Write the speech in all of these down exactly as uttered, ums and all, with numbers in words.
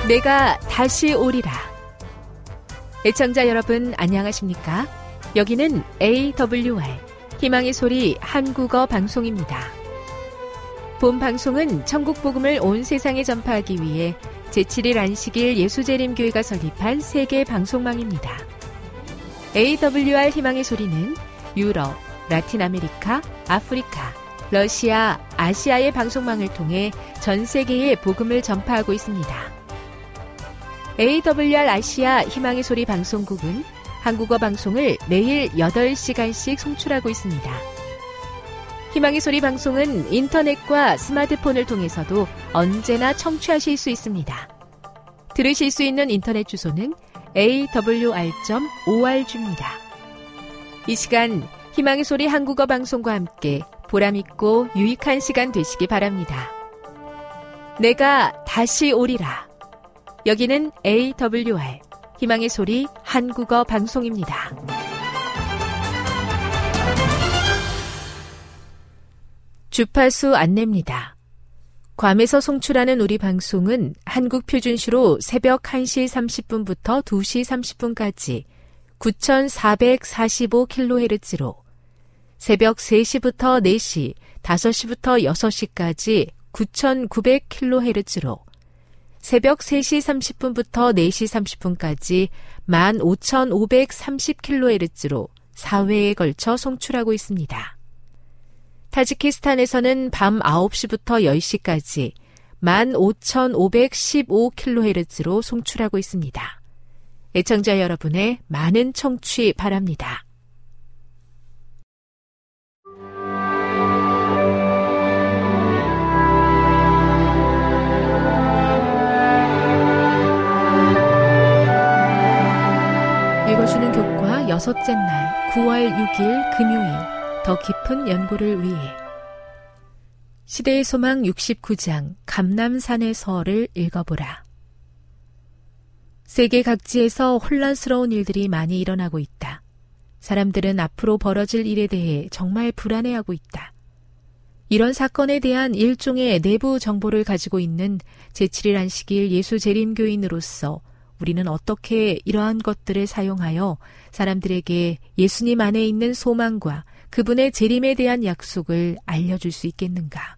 내가 다시 오리라. 애청자 여러분 안녕하십니까? 여기는 에이더블유알 희망의 소리 한국어 방송입니다. 본 방송은 천국 복음을 온 세상에 전파하기 위해 제칠 일 안식일 예수재림교회가 설립한 세계 방송망입니다. 에이더블유알 희망의 소리는 유럽, 라틴 아메리카, 아프리카, 러시아, 아시아의 방송망을 통해 전 세계에 복음을 전파하고 있습니다. 에이더블유알 아시아 희망의 소리 방송국은 한국어 방송을 매일 여덟 시간씩 송출하고 있습니다. 희망의 소리 방송은 인터넷과 스마트폰을 통해서도 언제나 청취하실 수 있습니다. 들으실 수 있는 인터넷 주소는 에이더블유알 닷 오알지입니다. 이 시간 희망의 소리 한국어 방송과 함께 보람있고 유익한 시간 되시기 바랍니다. 내가 다시 오리라. 여기는 에이더블유알 희망의 소리 한국어 방송입니다. 주파수 안내입니다. 괌에서 송출하는 우리 방송은 한국 표준시로 새벽 한 시 삼십 분부터 두 시 삼십 분까지 구천사백사십오 킬로헤르츠로, 새벽 세 시부터 네 시, 다섯 시부터 여섯 시까지 구천구백 킬로헤르츠로, 새벽 세 시 삼십 분부터 네 시 삼십 분까지 만 오천오백삼십 킬로헤르츠로 사 회에 걸쳐 송출하고 있습니다. 타지키스탄에서는 밤 아홉 시부터 열 시까지 만 오천오백십오 킬로헤르츠로 송출하고 있습니다. 애청자 여러분의 많은 청취 바랍니다. 읽어주는 교과 여섯째 날 구월 육일 금요일 더 깊은 연구를 위해 시대의 소망 육십구 장 감람산에서를 읽어보라. 세계 각지에서 혼란스러운 일들이 많이 일어나고 있다. 사람들은 앞으로 벌어질 일에 대해 정말 불안해하고 있다. 이런 사건에 대한 일종의 내부 정보를 가지고 있는 제칠 일 안식일 예수재림교인으로서 우리는 어떻게 이러한 것들을 사용하여 사람들에게 예수님 안에 있는 소망과 그분의 재림에 대한 약속을 알려줄 수 있겠는가?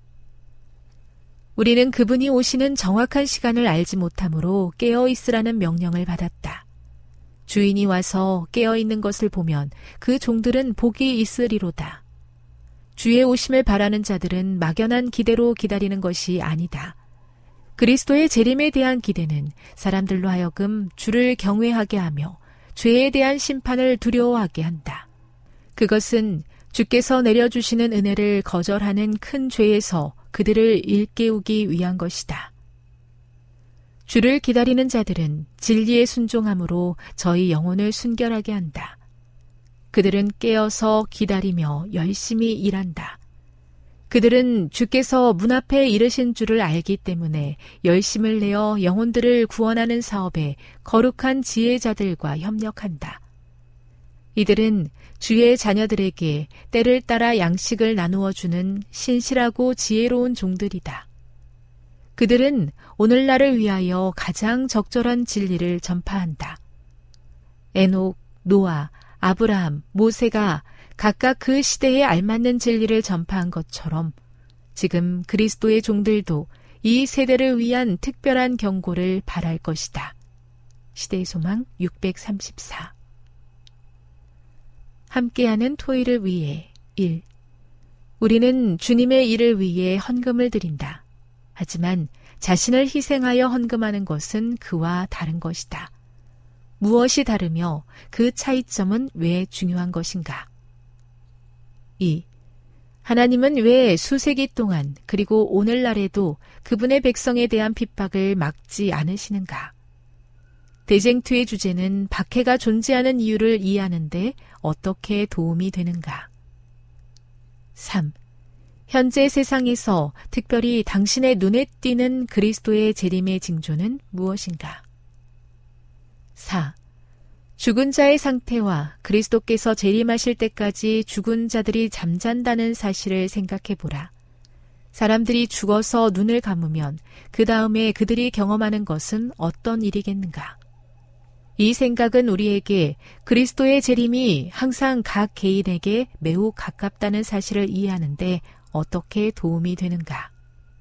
우리는 그분이 오시는 정확한 시간을 알지 못하므로 깨어있으라는 명령을 받았다. 주인이 와서 깨어있는 것을 보면 그 종들은 복이 있으리로다. 주의 오심을 바라는 자들은 막연한 기대로 기다리는 것이 아니다. 그리스도의 재림에 대한 기대는 사람들로 하여금 주를 경외하게 하며 죄에 대한 심판을 두려워하게 한다. 그것은 주께서 내려주시는 은혜를 거절하는 큰 죄에서 그들을 일깨우기 위한 것이다. 주를 기다리는 자들은 진리에 순종함으로 저희 영혼을 순결하게 한다. 그들은 깨어서 기다리며 열심히 일한다. 그들은 주께서 문 앞에 이르신 줄을 알기 때문에 열심을 내어 영혼들을 구원하는 사업에 거룩한 지혜자들과 협력한다. 이들은 주의 자녀들에게 때를 따라 양식을 나누어 주는 신실하고 지혜로운 종들이다. 그들은 오늘날을 위하여 가장 적절한 진리를 전파한다. 에녹, 노아, 아브라함, 모세가 각각 그 시대에 알맞는 진리를 전파한 것처럼 지금 그리스도의 종들도 이 세대를 위한 특별한 경고를 바랄 것이다. 시대의 소망 육백삼십사. 함께하는 토일을 위해 일. 우리는 주님의 일을 위해 헌금을 드린다. 하지만 자신을 희생하여 헌금하는 것은 그와 다른 것이다. 무엇이 다르며 그 차이점은 왜 중요한 것인가? 이. 하나님은 왜 수세기 동안 그리고 오늘날에도 그분의 백성에 대한 핍박을 막지 않으시는가? 대쟁투의 주제는 박해가 존재하는 이유를 이해하는데 어떻게 도움이 되는가? 삼. 현재 세상에서 특별히 당신의 눈에 띄는 그리스도의 재림의 징조는 무엇인가? 사. 죽은 자의 상태와 그리스도께서 재림하실 때까지 죽은 자들이 잠잔다는 사실을 생각해보라. 사람들이 죽어서 눈을 감으면 그 다음에 그들이 경험하는 것은 어떤 일이겠는가? 이 생각은 우리에게 그리스도의 재림이 항상 각 개인에게 매우 가깝다는 사실을 이해하는데 어떻게 도움이 되는가?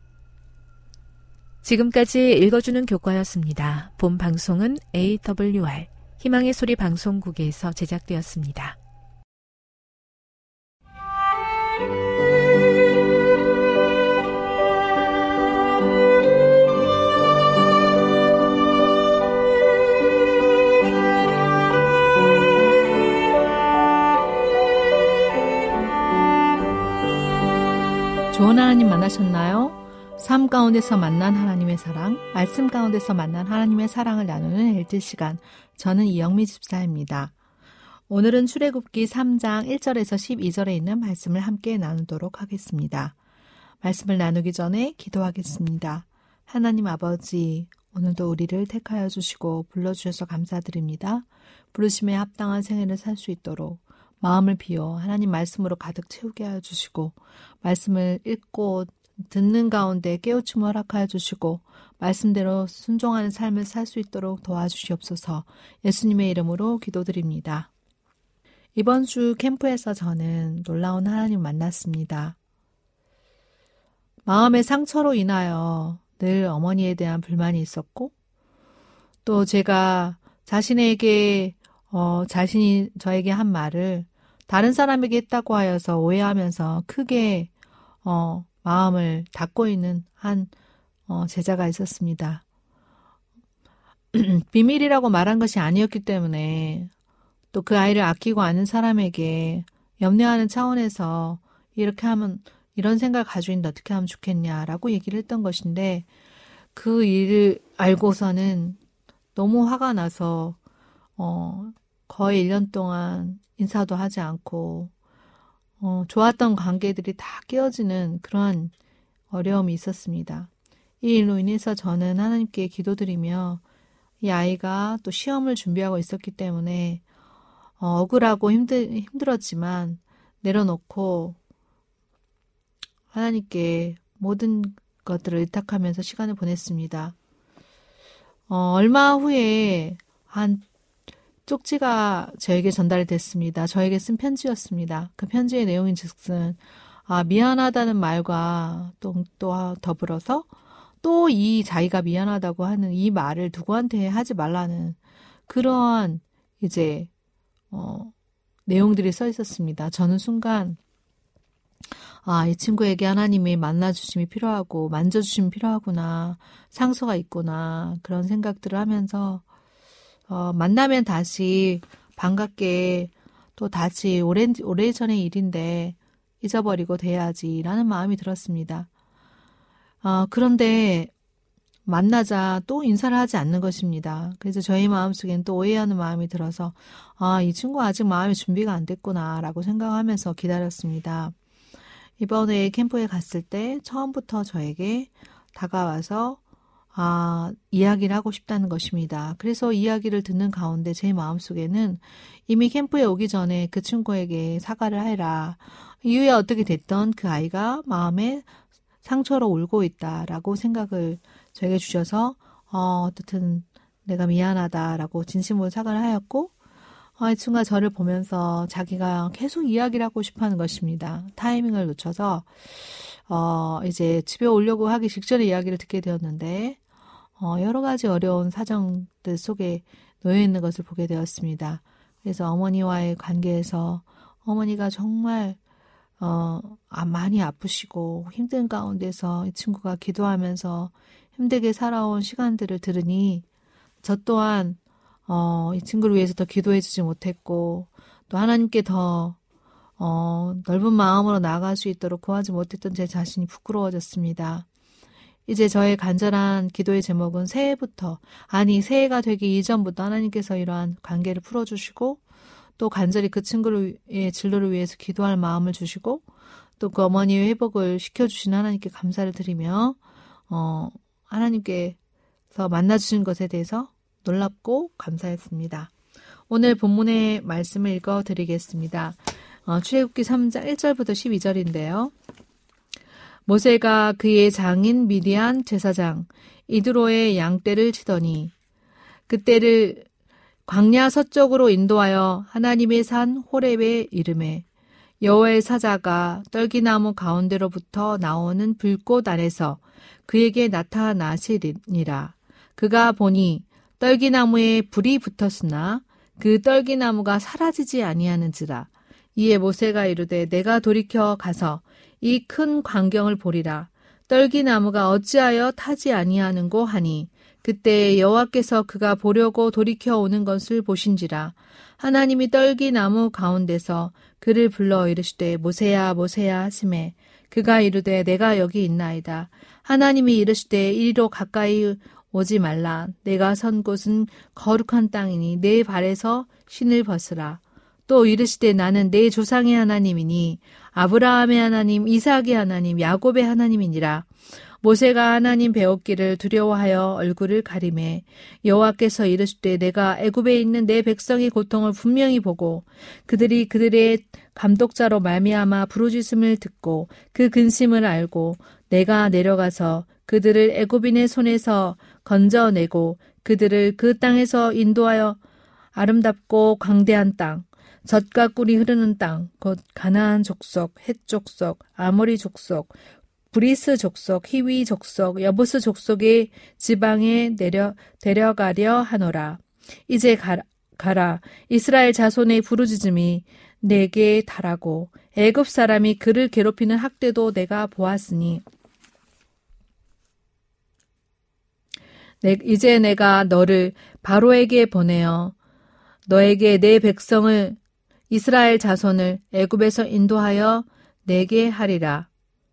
지금까지 읽어주는 교과였습니다. 본 방송은 에이더블유알 희망의 소리 방송국에서 제작되었습니다. 좋은 하나님 만나셨나요? 삶 가운데서 만난 하나님의 사랑, 말씀 가운데서 만난 하나님의 사랑을 나누는 엘티 시간, 저는 이영미 집사입니다. 오늘은 출애굽기 삼 장 일 절에서 십이 절에 있는 말씀을 함께 나누도록 하겠습니다. 말씀을 나누기 전에 기도하겠습니다. 하나님 아버지, 오늘도 우리를 택하여 주시고 불러주셔서 감사드립니다. 부르심에 합당한 생애를 살 수 있도록 마음을 비워 하나님 말씀으로 가득 채우게 하여 주시고, 말씀을 읽고 듣는 가운데 깨우침을 허락하여 주시고 말씀대로 순종하는 삶을 살 수 있도록 도와주시옵소서. 예수님의 이름으로 기도드립니다. 이번 주 캠프에서 저는 놀라운 하나님 만났습니다. 마음의 상처로 인하여 늘 어머니에 대한 불만이 있었고, 또 제가 자신에게 어, 자신이 저에게 한 말을 다른 사람에게 했다고 하여서 오해하면서 크게 어, 마음을 닫고 있는 한 어, 제자가 있었습니다. 비밀이라고 말한 것이 아니었기 때문에 또 그 아이를 아끼고 아는 사람에게 염려하는 차원에서 이렇게 하면, 이런 생각을 가지고 있는데 어떻게 하면 좋겠냐라고 얘기를 했던 것인데, 그 일을 알고서는 너무 화가 나서 어, 거의 일 년 동안 인사도 하지 않고 어, 좋았던 관계들이 다 깨어지는 그러한 어려움이 있었습니다. 이 일로 인해서 저는 하나님께 기도드리며 이 아이가 또 시험을 준비하고 있었기 때문에 어, 억울하고 힘들, 힘들었지만 내려놓고 하나님께 모든 것들을 의탁하면서 시간을 보냈습니다. 어, 얼마 후에 한 쪽지가 저에게 전달이 됐습니다. 저에게 쓴 편지였습니다. 그 편지의 내용인 즉슨 아, 미안하다는 말과 또, 또 더불어서 또 이 자기가 미안하다고 하는 이 말을 누구한테 하지 말라는 그러한 이제 어, 내용들이 써 있었습니다. 저는 순간 아, 이 친구에게 하나님의 만나주심이 필요하고 만져주심이 필요하구나, 상처가 있구나, 그런 생각들을 하면서 어, 만나면 다시 반갑게 또 다시 오래, 오래전의 일인데 잊어버리고 돼야지라는 마음이 들었습니다. 어, 그런데 만나자 또 인사를 하지 않는 것입니다. 그래서 저희 마음속에는 또 오해하는 마음이 들어서 아, 이 친구 아직 마음의 준비가 안 됐구나 라고 생각하면서 기다렸습니다. 이번에 캠프에 갔을 때 처음부터 저에게 다가와서 아, 이야기를 하고 싶다는 것입니다. 그래서 이야기를 듣는 가운데 제 마음속에는 이미 캠프에 오기 전에 그 친구에게 사과를 해라, 이후에 어떻게 됐던 그 아이가 마음에 상처로 울고 있다라고 생각을 저에게 주셔서 어, 어떻든 내가 미안하다라고 진심으로 사과를 하였고, 어, 이 친구가 저를 보면서 자기가 계속 이야기를 하고 싶어하는 것입니다. 타이밍을 놓쳐서 어, 이제 집에 오려고 하기 직전에 이야기를 듣게 되었는데 어, 여러 가지 어려운 사정들 속에 놓여 있는 것을 보게 되었습니다. 그래서 어머니와의 관계에서 어머니가 정말 어, 아, 많이 아프시고 힘든 가운데서 이 친구가 기도하면서 힘들게 살아온 시간들을 들으니 저 또한 어, 이 친구를 위해서 더 기도해 주지 못했고 또 하나님께 더 어, 넓은 마음으로 나아갈 수 있도록 구하지 못했던 제 자신이 부끄러워졌습니다. 이제 저의 간절한 기도의 제목은 새해부터, 아니 새해가 되기 이전부터 하나님께서 이러한 관계를 풀어주시고 또 간절히 그 친구의 진로를 위해서 기도할 마음을 주시고 또 그 어머니의 회복을 시켜주신 하나님께 감사를 드리며 어, 하나님께서 만나주신 것에 대해서 놀랍고 감사했습니다. 오늘 본문의 말씀을 읽어드리겠습니다. 어, 출애굽기 삼 장 일 절부터 십이 절인데요. 모세가 그의 장인 미디안 제사장 이드로의 양떼를 치더니 그때를 광야 서쪽으로 인도하여 하나님의 산 호렙에 이르매 여호와의 사자가 떨기나무 가운데로부터 나오는 불꽃 안에서 그에게 나타나시니라. 그가 보니 떨기나무에 불이 붙었으나 그 떨기나무가 사라지지 아니하는지라. 이에 모세가 이르되 내가 돌이켜 가서 이 큰 광경을 보리라. 떨기나무가 어찌하여 타지 아니하는고 하니 그때 여호와께서 그가 보려고 돌이켜 오는 것을 보신지라. 하나님이 떨기나무 가운데서 그를 불러 이르시되 모세야 모세야 하시매 그가 이르되 내가 여기 있나이다. 하나님이 이르시되 이리로 가까이 오지 말라. 내가 선 곳은 거룩한 땅이니 내 발에서 신을 벗으라. 또 이르시되 나는 내 조상의 하나님이니 아브라함의 하나님, 이삭의 하나님, 야곱의 하나님이니라. 모세가 하나님 배웠기를 두려워하여 얼굴을 가리매 여호와께서 이르시되 내가 애굽에 있는 내 백성의 고통을 분명히 보고 그들이 그들의 감독자로 말미암아 부르짖음을 듣고 그 근심을 알고 내가 내려가서 그들을 애굽인의 손에서 건져내고 그들을 그 땅에서 인도하여 아름답고 광대한 땅, 젖과 꿀이 흐르는 땅, 곧 가나안 족속, 헷 족속, 아모리 족속, 브리스 족속, 히위 족속, 여부스 족속의 지방에 내려 데려가려 하노라. 이제 가라, 가라. 이스라엘 자손의 부르짖음이 내게 달하고 애굽 사람이 그를 괴롭히는 학대도 내가 보았으니 내, 이제 내가 너를 바로에게 보내어 너에게 내 백성을 이스라엘 자손을 애굽에서 인도하여 내게 하리라.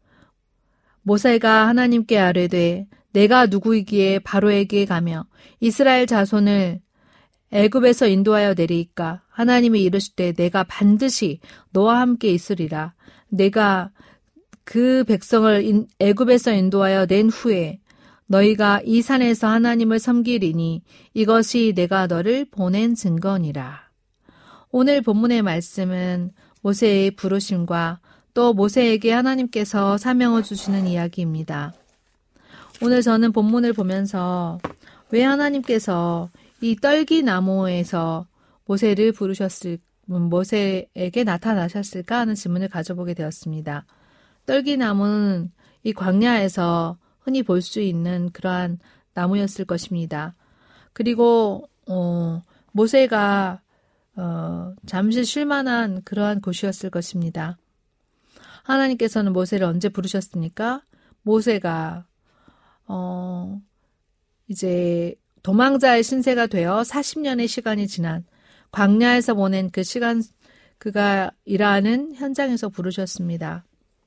모세가 하나님께 아뢰되 내가 누구이기에 바로에게 가며 이스라엘 자손을 애굽에서 인도하여 내리이까. 하나님이 이르시되 내가 반드시 너와 함께 있으리라. 내가 그 백성을 애굽에서 인도하여 낸 후에 너희가 이 산에서 하나님을 섬기리니 이것이 내가 너를 보낸 증거니라. 오늘 본문의 말씀은 모세의 부르심과 또 모세에게 하나님께서 사명을 주시는 이야기입니다. 오늘 저는 본문을 보면서 왜 하나님께서 이 떨기나무에서 모세를 부르셨을, 모세에게 나타나셨을까 하는 질문을 가져보게 되었습니다. 떨기나무는 이 광야에서 흔히 볼 수 있는 그러한 나무였을 것입니다. 그리고 어, 모세가 어, 잠시 쉴만한 그러한 곳이었을 것입니다. 하나님께서는 모세를 언제 부르셨습니까? 모세가 어, 이제 도망자의 신세가 되어 사십 년의 시간이 지난 광야에서 보낸 그 시간, 그가 일하는 현장에서 부르셨습니다.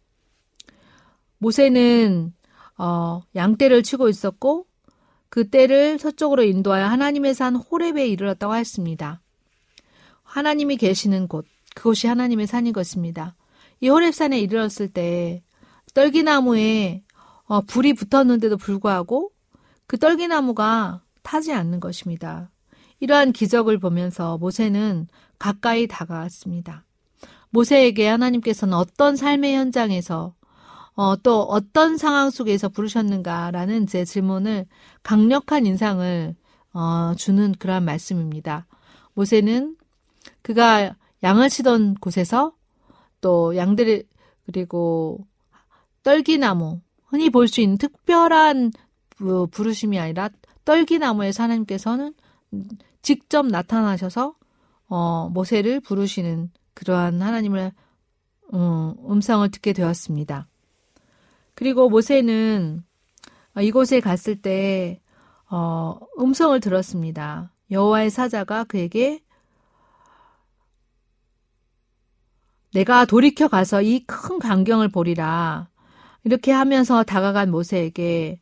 모세는 어, 양떼를 치고 있었고 그 떼를 서쪽으로 인도하여 하나님의 산 호렙에 이르렀다고 했습니다. 하나님이 계시는 곳, 그곳이 하나님의 산인 것입니다. 이 호렙산에 이르렀을 때 떨기나무에 어, 불이 붙었는데도 불구하고 그 떨기나무가 타지 않는 것입니다. 이러한 기적을 보면서 모세는 가까이 다가왔습니다. 모세에게 하나님께서는 어떤 삶의 현장에서 어, 또 어떤 상황 속에서 부르셨는가라는 제 질문을 강력한 인상을 어, 주는 그러한 말씀입니다. 모세는 그가 양을 치던 곳에서 또 양들 그리고 떨기나무, 흔히 볼 수 있는 특별한 부르심이 아니라 떨기나무에서 하나님께서는 직접 나타나셔서 어, 모세를 부르시는 그러한 하나님의 음, 음성을 듣게 되었습니다. 그리고 모세는 이곳에 갔을 때 어, 음성을 들었습니다. 여호와의 사자가 그에게 내가 돌이켜 가서 이 큰 광경을 보리라. 이렇게 하면서 다가간 모세에게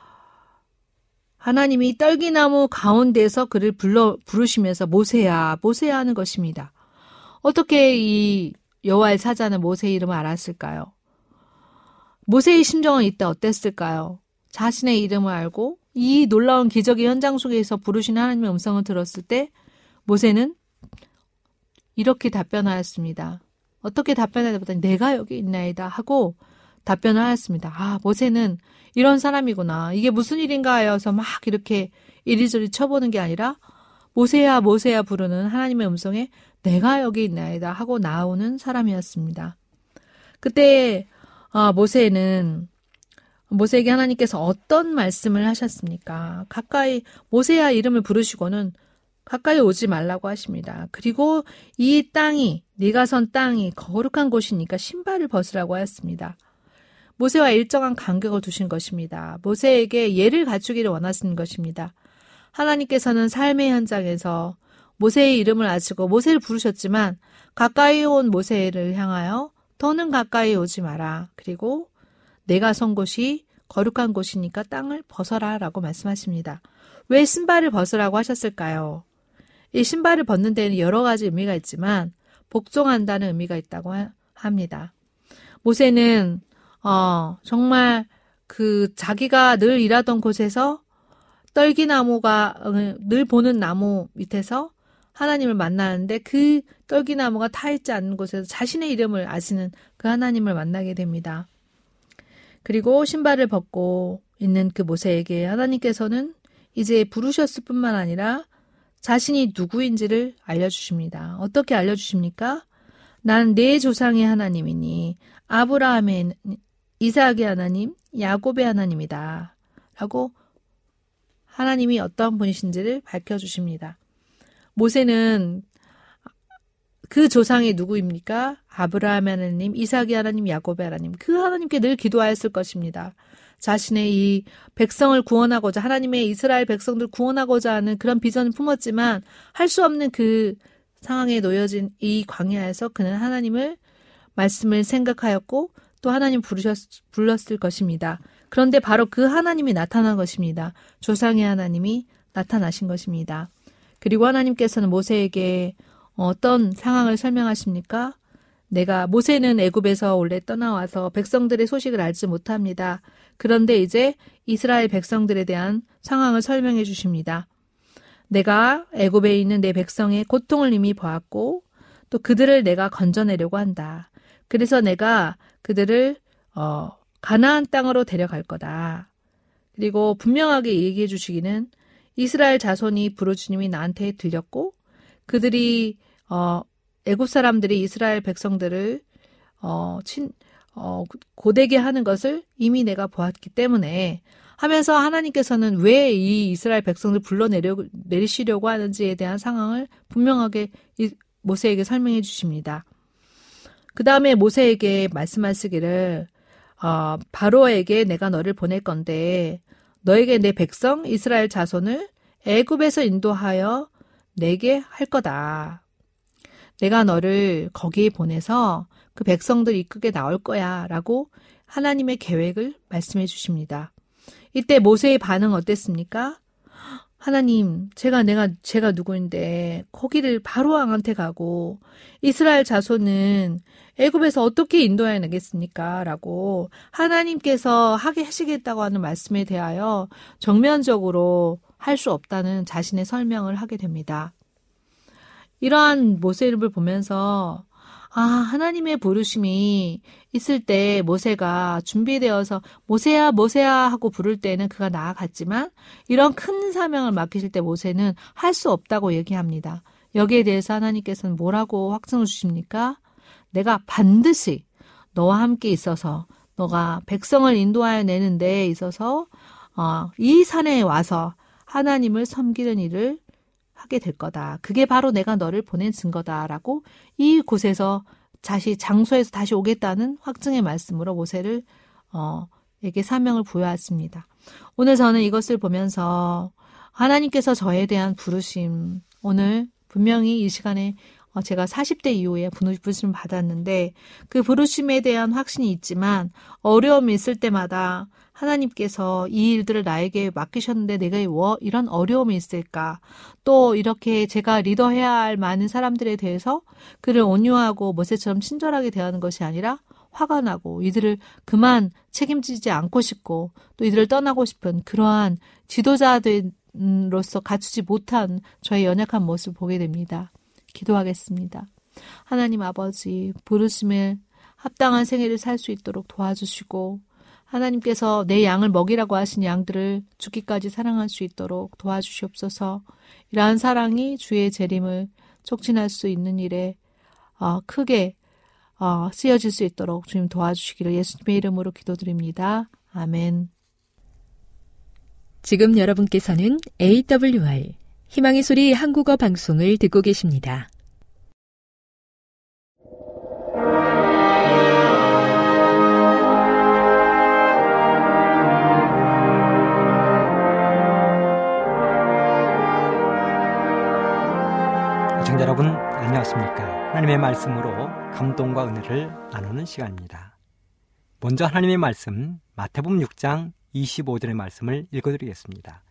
하나님이 떨기나무 가운데서 그를 불러 부르시면서 모세야, 모세야 하는 것입니다. 어떻게 이 여호와의 사자는 모세의 이름을 알았을까요? 모세의 심정은 이때 어땠을까요? 자신의 이름을 알고 이 놀라운 기적의 현장 속에서 부르시는 하나님의 음성을 들었을 때 모세는 이렇게 답변하였습니다. 어떻게 답변하다보다 내가 여기 있나이다 하고 답변을 하였습니다. 아, 모세는 이런 사람이구나. 이게 무슨 일인가 하여서 막 이렇게 이리저리 쳐보는 게 아니라 모세야 모세야 부르는 하나님의 음성에 내가 여기 있나이다 하고 나오는 사람이었습니다. 그때 아, 모세는 모세에게 하나님께서 어떤 말씀을 하셨습니까? 가까이 모세야 이름을 부르시고는 가까이 오지 말라고 하십니다. 그리고 이 땅이 네가 선 땅이 거룩한 곳이니까 신발을 벗으라고 하였습니다. 모세와 일정한 간격을 두신 것입니다. 모세에게 예를 갖추기를 원하시는 것입니다. 하나님께서는 삶의 현장에서 모세의 이름을 아시고 모세를 부르셨지만 가까이 온 모세를 향하여 더는 가까이 오지 마라. 그리고 내가 선 곳이 거룩한 곳이니까 땅을 벗어라 라고 말씀하십니다. 왜 신발을 벗으라고 하셨을까요? 이 신발을 벗는 데는 여러 가지 의미가 있지만 복종한다는 의미가 있다고 하, 합니다. 모세는 어, 정말 그 자기가 늘 일하던 곳에서 떨기나무가 늘 보는 나무 밑에서 하나님을 만나는데 그 떨기나무가 타있지 않는 곳에서 자신의 이름을 아시는 그 하나님을 만나게 됩니다. 그리고 신발을 벗고 있는 그 모세에게 하나님께서는 이제 부르셨을 뿐만 아니라 자신이 누구인지를 알려주십니다. 어떻게 알려주십니까? 난 내 조상의 하나님이니 아브라함의 이삭의 하나님, 야곱의 하나님이다. 라고 하나님이 어떤 분이신지를 밝혀주십니다. 모세는 그 조상이 누구입니까? 아브라함의 하나님, 이삭의 하나님, 야곱의 하나님. 그 하나님께 늘 기도하였을 것입니다. 자신의 이 백성을 구원하고자 하나님의 이스라엘 백성들 구원하고자 하는 그런 비전을 품었지만 할 수 없는 그 상황에 놓여진 이 광야에서 그는 하나님을 말씀을 생각하였고 또 하나님 부르셨, 불렀을 것입니다. 그런데 바로 그 하나님이 나타난 것입니다. 조상의 하나님이 나타나신 것입니다. 그리고 하나님께서는 모세에게 어떤 상황을 설명하십니까? 내가 모세는 애굽에서 원래 떠나와서 백성들의 소식을 알지 못합니다. 그런데 이제 이스라엘 백성들에 대한 상황을 설명해 주십니다. 내가 애굽에 있는 내 백성의 고통을 이미 보았고 또 그들을 내가 건져내려고 한다. 그래서 내가 그들을 어, 가나안 땅으로 데려갈 거다. 그리고 분명하게 얘기해 주시기는 이스라엘 자손이 부르짖음이 나한테 들렸고 그들이 어, 애굽 사람들이 이스라엘 백성들을 어, 친, 어, 고되게 하는 것을 이미 내가 보았기 때문에 하면서 하나님께서는 왜 이 이스라엘 백성들 불러내리시려고 하는지에 대한 상황을 분명하게 이, 모세에게 설명해 주십니다. 그 다음에 모세에게 말씀하시기를 어, 바로에게 내가 너를 보낼 건데 너에게 내 백성 이스라엘 자손을 애굽에서 인도하여 내게 할 거다. 내가 너를 거기에 보내서 그 백성들 이끌게 나올 거야 라고 하나님의 계획을 말씀해 주십니다. 이때 모세의 반응 어땠습니까? 하나님, 제가 내가 제가 누구인데 거기를 바로 왕한테 가고 이스라엘 자손은 애굽에서 어떻게 인도해내겠습니까? 라고 하나님께서 하게 하시겠다고 하는 말씀에 대하여 정면적으로 할 수 없다는 자신의 설명을 하게 됩니다. 이러한 모세를 보면서 아, 하나님의 부르심이 있을 때 모세가 준비되어서 모세야 모세야 하고 부를 때는 그가 나아갔지만 이런 큰 사명을 맡기실 때 모세는 할 수 없다고 얘기합니다. 여기에 대해서 하나님께서는 뭐라고 확증을 주십니까? 내가 반드시 너와 함께 있어서 너가 백성을 인도하여 내는 데에 있어서 어, 이 산에 와서 하나님을 섬기는 일을 하게 될 거다. 그게 바로 내가 너를 보낸 증거다라고 이 곳에서 다시 장소에서 다시 오겠다는 확증의 말씀으로 모세를 어, 에게 사명을 부여했습니다. 오늘 저는 이것을 보면서 하나님께서 저에 대한 부르심, 오늘 분명히 이 시간에 제가 사십 대 이후에 부르심을 받았는데 그 부르심에 대한 확신이 있지만 어려움이 있을 때마다 하나님께서 이 일들을 나에게 맡기셨는데 내가 왜 이런 어려움이 있을까? 또 이렇게 제가 리더해야 할 많은 사람들에 대해서 그를 온유하고 모세처럼 친절하게 대하는 것이 아니라 화가 나고 이들을 그만 책임지지 않고 싶고 또 이들을 떠나고 싶은 그러한 지도자들로서 갖추지 못한 저의 연약한 모습을 보게 됩니다. 기도하겠습니다. 하나님 아버지, 부르심을 합당한 생애를 살 수 있도록 도와주시고 하나님께서 내 양을 먹이라고 하신 양들을 죽기까지 사랑할 수 있도록 도와주시옵소서. 이러한 사랑이 주의 재림을 촉진할 수 있는 일에 어, 크게 어, 쓰여질 수 있도록 주님 도와주시기를 예수님의 이름으로 기도드립니다. 아멘. 지금 여러분께서는 에이더블유알 희망의 소리 한국어 방송을 듣고 계십니다. 시청자 여러분, 안녕하십니까? 하나님의 말씀으로 감동과 은혜를 나누는 시간입니다. 먼저 하나님의 말씀 마태복음 육 장 이십오 절의 말씀을 읽어드리겠습니다.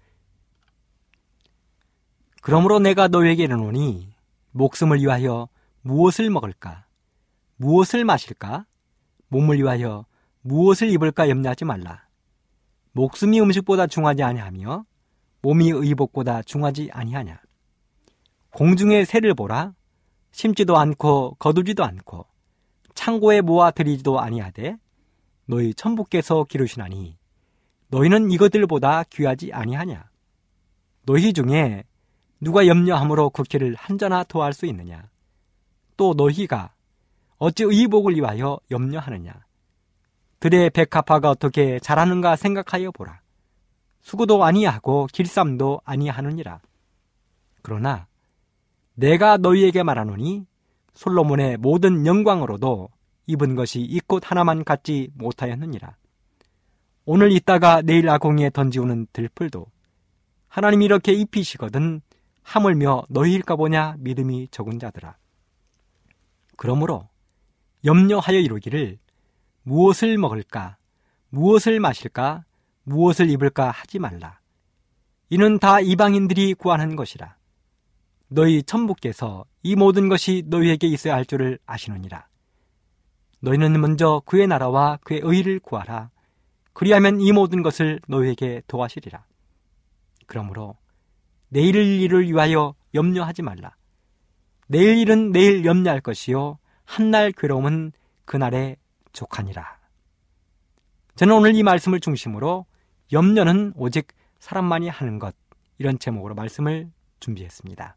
그러므로 내가 너희에게 이르노니 목숨을 위하여 무엇을 먹을까? 무엇을 마실까? 몸을 위하여 무엇을 입을까 염려하지 말라. 목숨이 음식보다 중하지 아니하며 몸이 의복보다 중하지 아니하냐. 공중의 새를 보라. 심지도 않고 거두지도 않고 창고에 모아 들이지도 아니하되 너희 천부께서 기르시나니 너희는 이것들보다 귀하지 아니하냐. 너희 중에 누가 염려함으로 그 길을 한자나 더할 수 있느냐. 또 너희가 어찌 의복을 위하여 염려하느냐. 들의 백합화가 어떻게 자라는가 생각하여 보라. 수고도 아니하고 길쌈도 아니하느니라. 그러나 내가 너희에게 말하노니 솔로몬의 모든 영광으로도 입은 것이 이 꽃 하나만 갖지 못하였느니라. 오늘 있다가 내일 아궁이에 던지우는 들풀도 하나님이 이렇게 입히시거든 하물며 너희일까 보냐 믿음이 적은 자들아. 그러므로 염려하여 이루기를 무엇을 먹을까, 무엇을 마실까, 무엇을 입을까 하지 말라. 이는 다 이방인들이 구하는 것이라. 너희 천부께서 이 모든 것이 너희에게 있어야 할 줄을 아시느니라. 너희는 먼저 그의 나라와 그의 의를 구하라. 그리하면 이 모든 것을 너희에게 도와시리라. 그러므로 내일 일을 위하여 염려하지 말라. 내일 일은 내일 염려할 것이요 한날 괴로움은 그날에 족하니라. 저는 오늘 이 말씀을 중심으로 염려는 오직 사람만이 하는 것, 이런 제목으로 말씀을 준비했습니다.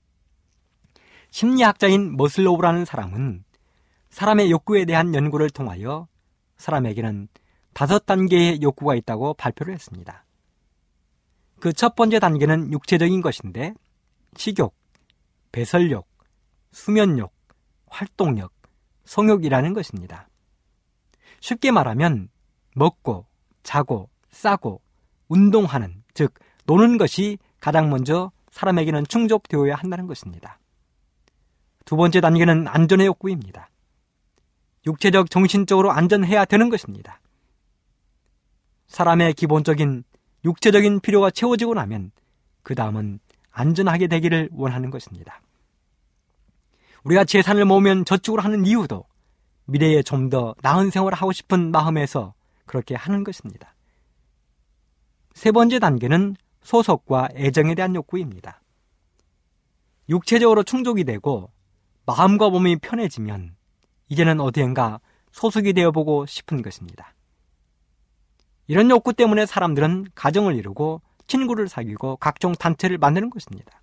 심리학자인 머슬로우라는 사람은 사람의 욕구에 대한 연구를 통하여 사람에게는 다섯 단계의 욕구가 있다고 발표를 했습니다. 그 첫 번째 단계는 육체적인 것인데 식욕, 배설욕, 수면욕, 활동력, 성욕이라는 것입니다. 쉽게 말하면 먹고, 자고, 싸고, 운동하는, 즉 노는 것이 가장 먼저 사람에게는 충족되어야 한다는 것입니다. 두 번째 단계는 안전의 욕구입니다. 육체적, 정신적으로 안전해야 되는 것입니다. 사람의 기본적인 육체적인 필요가 채워지고 나면 그 다음은 안전하게 되기를 원하는 것입니다. 우리가 재산을 모으면 저축을 하는 이유도 미래에 좀 더 나은 생활을 하고 싶은 마음에서 그렇게 하는 것입니다. 세 번째 단계는 소속과 애정에 대한 욕구입니다. 육체적으로 충족이 되고 마음과 몸이 편해지면 이제는 어디엔가 소속이 되어보고 싶은 것입니다. 이런 욕구 때문에 사람들은 가정을 이루고 친구를 사귀고 각종 단체를 만드는 것입니다.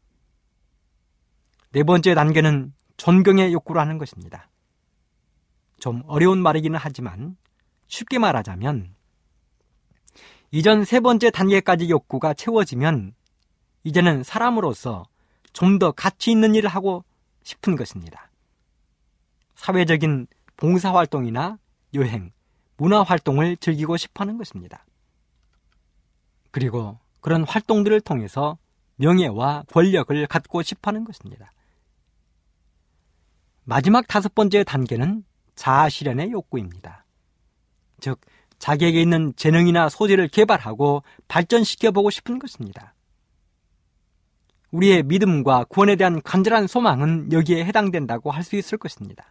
네 번째 단계는 존경의 욕구로 하는 것입니다. 좀 어려운 말이기는 하지만 쉽게 말하자면 이전 세 번째 단계까지 욕구가 채워지면 이제는 사람으로서 좀 더 가치 있는 일을 하고 싶은 것입니다. 사회적인 봉사활동이나 여행, 문화활동을 즐기고 싶어하는 것입니다. 그리고 그런 활동들을 통해서 명예와 권력을 갖고 싶어하는 것입니다. 마지막 다섯 번째 단계는 자아실현의 욕구입니다. 즉, 자기에게 있는 재능이나 소질을 개발하고 발전시켜보고 싶은 것입니다. 우리의 믿음과 구원에 대한 간절한 소망은 여기에 해당된다고 할 수 있을 것입니다.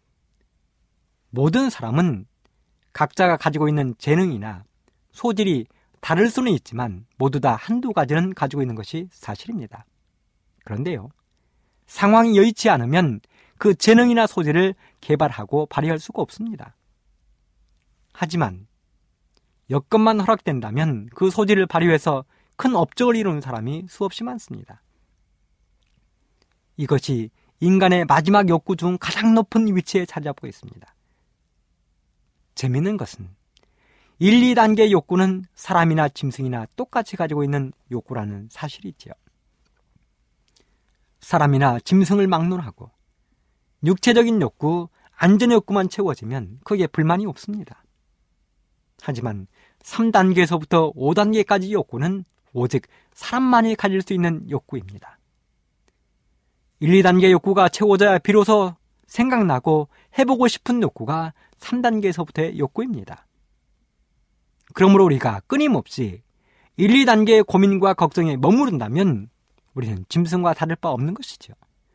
모든 사람은 각자가 가지고 있는 재능이나 소질이 다를 수는 있지만 모두 다 한두 가지는 가지고 있는 것이 사실입니다. 그런데요, 상황이 여의치 않으면 그 재능이나 소질을 개발하고 발휘할 수가 없습니다. 하지만 여건만 허락된다면 그 소질을 발휘해서 큰 업적을 이루는 사람이 수없이 많습니다. 이것이 인간의 마지막 욕구 중 가장 높은 위치에 자리 잡고 있습니다. 재미있는 것은 일, 이 단계의 욕구는 사람이나 짐승이나 똑같이 가지고 있는 욕구라는 사실이지요. 사람이나 짐승을 막론하고 육체적인 욕구, 안전의 욕구만 채워지면 크게 불만이 없습니다. 하지만 삼 단계에서부터 오 단계까지 욕구는 오직 사람만이 가질 수 있는 욕구입니다. 일, 이 단계 욕구가 채워져야 비로소 생각나고 해보고 싶은 욕구가 삼 단계에서부터의 욕구입니다. 그러므로 우리가 끊임없이 일, 이 단계의 고민과 걱정에 머무른다면 우리는 짐승과 다를 바 없는 것이죠.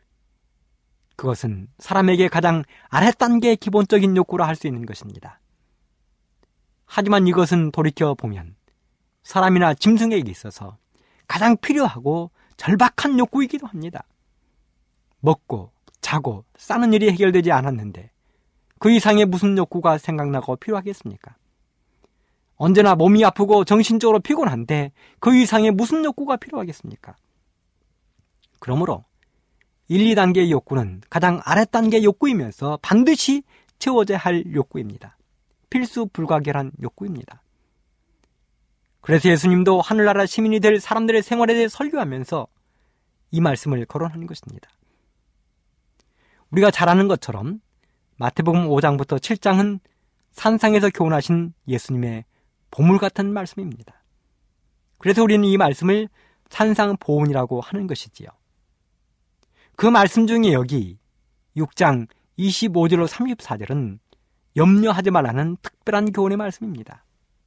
그것은 사람에게 가장 아랫단계의 기본적인 욕구라 할 수 있는 것입니다. 하지만 이것은 돌이켜보면 사람이나 짐승에게 있어서 가장 필요하고 절박한 욕구이기도 합니다. 먹고 자고 싸는 일이 해결되지 않았는데 그 이상의 무슨 욕구가 생각나고 필요하겠습니까? 언제나 몸이 아프고 정신적으로 피곤한데 그 이상의 무슨 욕구가 필요하겠습니까? 그러므로 일, 이 단계의 욕구는 가장 아랫단계의 욕구이면서 반드시 채워져야 할 욕구입니다. 필수 불가결한 욕구입니다. 그래서 예수님도 하늘나라 시민이 될 사람들의 생활에 대해 설교하면서 이 말씀을 거론하는 것입니다. 우리가 잘 아는 것처럼 마태복음 오 장부터 칠 장은 산상에서 교훈하신 예수님의 보물 같은 말씀입니다. 그래서 우리는 이 말씀을 산상보훈이라고 하는 것이지요. 그 말씀 중에 여기 육 장 이십오 절로 삼십사 절은 염려하지 말라는 특별한 교훈의 말씀입니다.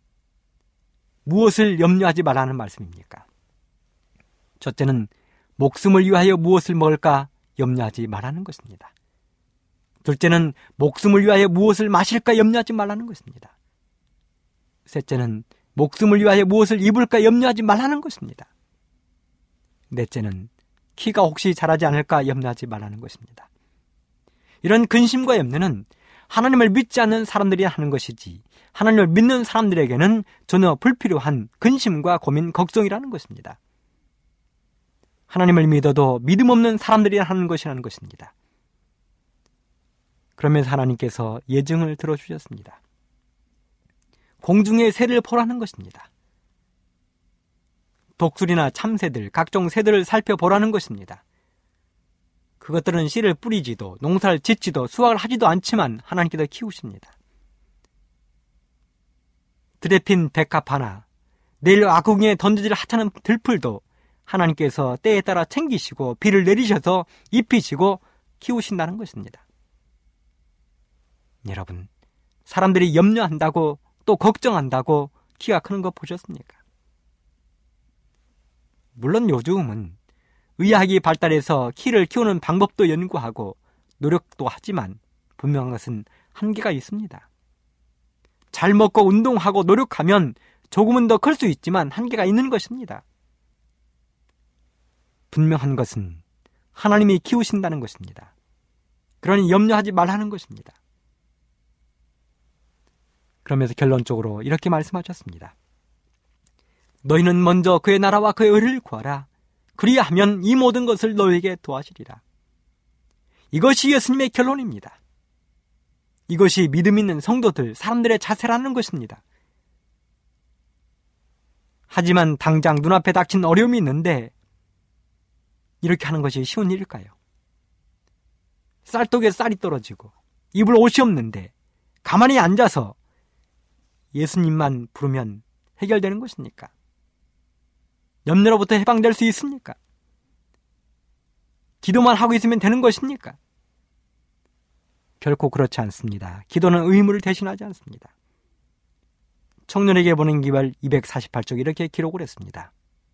무엇을 염려하지 말라는 말씀입니까? 첫째는 목숨을 위하여 무엇을 먹을까 염려하지 말라는 것입니다. 둘째는 목숨을 위하여 무엇을 마실까 염려하지 말라는 것입니다. 셋째는 목숨을 위하여 무엇을 입을까 염려하지 말라는 것입니다. 넷째는 키가 혹시 자라지 않을까 염려하지 말라는 것입니다. 이런 근심과 염려는 하나님을 믿지 않는 사람들이 하는 것이지 하나님을 믿는 사람들에게는 전혀 불필요한 근심과 고민, 걱정이라는 것입니다. 하나님을 믿어도 믿음 없는 사람들이 하는 것이라는 것입니다. 그러면서 하나님께서 예증을 들어주셨습니다. 공중의 새를 보라는 것입니다. 독수리나 참새들, 각종 새들을 살펴보라는 것입니다. 그것들은 씨를 뿌리지도 농사를 짓지도 수확을 하지도 않지만 하나님께서 키우십니다. 들에 핀 백합 하나, 내일 아궁이에 던져질 하찮은 들풀도 하나님께서 때에 따라 챙기시고 비를 내리셔서 입히시고 키우신다는 것입니다. 여러분, 사람들이 염려한다고 또 걱정한다고 키가 크는 거 보셨습니까? 물론 요즘은 의학이 발달해서 키를 키우는 방법도 연구하고 노력도 하지만 분명한 것은 한계가 있습니다. 잘 먹고 운동하고 노력하면 조금은 더 클 수 있지만 한계가 있는 것입니다. 분명한 것은 하나님이 키우신다는 것입니다. 그러니 염려하지 말라는 것입니다. 그러면서 결론적으로 이렇게 말씀하셨습니다. 너희는 먼저 그의 나라와 그의 의를 구하라. 그리하면 이 모든 것을 너희에게 도와주리라. 이것이 예수님의 결론입니다. 이것이 믿음 있는 성도들, 사람들의 자세라는 것입니다. 하지만 당장 눈앞에 닥친 어려움이 있는데 이렇게 하는 것이 쉬운 일일까요? 쌀독에 쌀이 떨어지고 입을 옷이 없는데 가만히 앉아서 예수님만 부르면 해결되는 것입니까? 염려로부터 해방될 수 있습니까? 기도만 하고 있으면 되는 것입니까? 결코 그렇지 않습니다. 기도는 의무를 대신하지 않습니다. 청년에게 보낸 기별 이백사십팔 쪽 이렇게 기록을 했습니다.